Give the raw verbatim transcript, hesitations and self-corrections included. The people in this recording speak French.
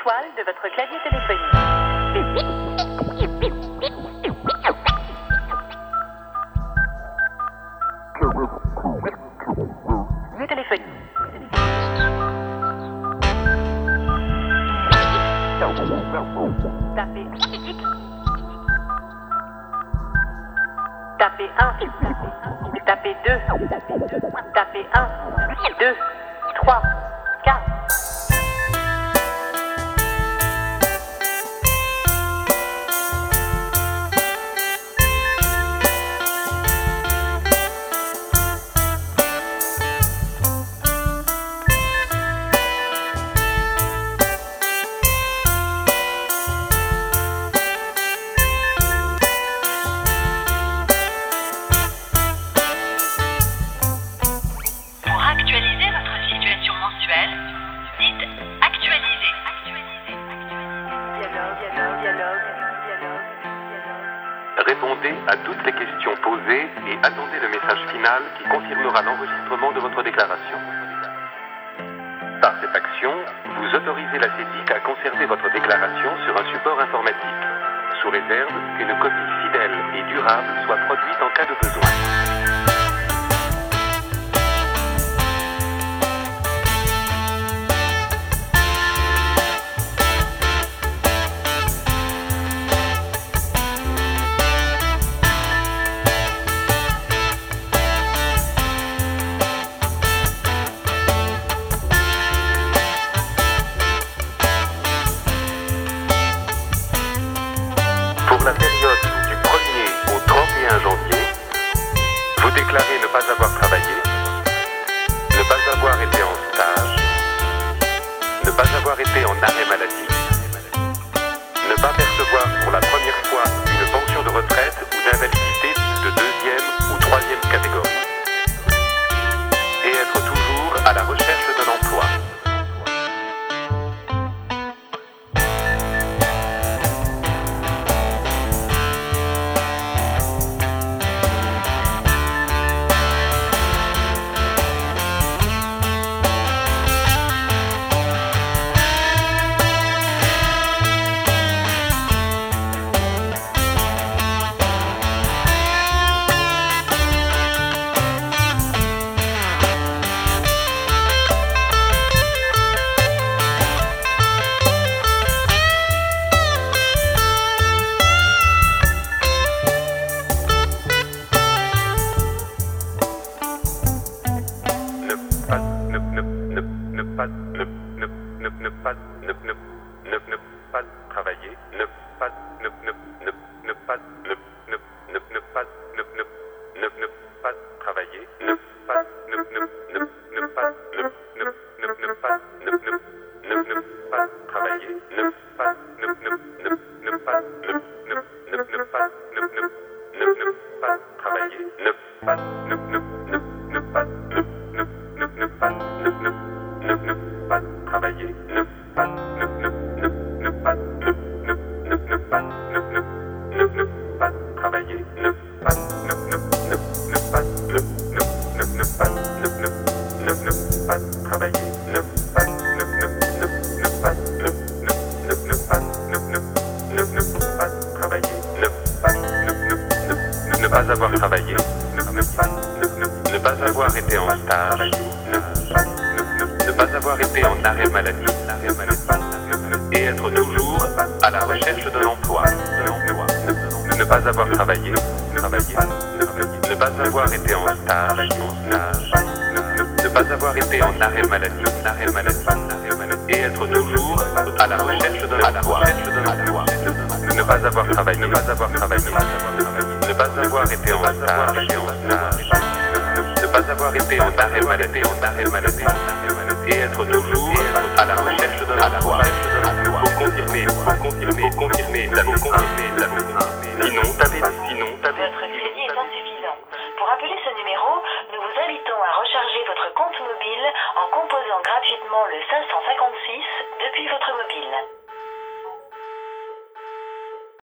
l'étoile de votre clavier téléphonique. Vue téléphonique. Tapez. Tapez un. Tapez deux. Tapez un. deux. trois. quatre. Répondez à toutes les questions posées et attendez le message final qui confirmera l'enregistrement de votre déclaration. Par cette action, vous autorisez la CEDIC à conserver votre déclaration sur un support informatique, sous réserve qu'une copie fidèle et durable soit produite en cas de besoin. Pour la période du premier au trente et un janvier, vous déclarez ne pas avoir travaillé, ne pas avoir été en stage, ne pas avoir été en arrêt maladie, ne pas percevoir pour la première fois une pension de retraite ou d'invalidité de deuxième ou troisième catégorie, et être toujours à la recherche d'un emploi. Pas, ne, ne, ne, ne pas, ne, ne, ne, ne pas travailler, ne pas, ne, ne, ne, ne pas, ne, ne, ne, ne pas, ne, ne, ne, ne pas travailler, ne pas, ne, ne, ne, ne pas, ne, ne, ne, ne pas, ne, ne, ne, ne pas travailler, ne pas, ne, ne, ne, ne pas, ne, ne, ne, ne pas, ne, ne, ne, ne pas travailler, ne pas, ne, ne, ne, ne pas, ne, ne, ne, ne pas, ne, ne Ne, ne pas travailler, ne pas, ne, ne, ne, ne pas, ne, ne, ne, ne pas, ne, ne, ne, ne pas travailler, ne pas, ne, ne, ne, ne pas, ne, ne, ne, ne pas, ne, ne, ne, ne pas travailler, ne pas, ne, ne, ne, ne pas, ne, ne, ne, ne pas, ne, ne, ne, ne pas travailler, ne pas, ne, ne, ne, ne pas avoir travaillé, ne, ne pas, ne, ne, ne pas avoir été en stage, ne pas, ne pas avoir été en arrêt maladie, et être toujours à la recherche de l'emploi, ne pas avoir travaillé, ne pas avoir été en stage, ne pas avoir été en arrêt maladie, et être toujours à la recherche de l'emploi, ne pas avoir travaillé, ne pas avoir travaillé, ne pas avoir été en stage, ne pas avoir été en arrêt maladie, en arrêt maladie, et être toujours à la recherche de l'emploi. Pour confirmer, pour confirmer, confirmer, pour confirmer, sinon, tapez, sinon, tapez. Votre crédit est insuffisant. Pour appeler ce numéro, nous vous invitons à recharger votre compte mobile en composant gratuitement le cinq cent cinquante-six depuis votre mobile.